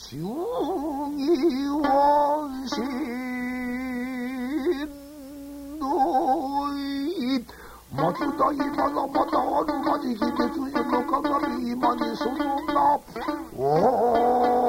忠義はしんどい松田今のまたあるまじき別にの鏡今にその名お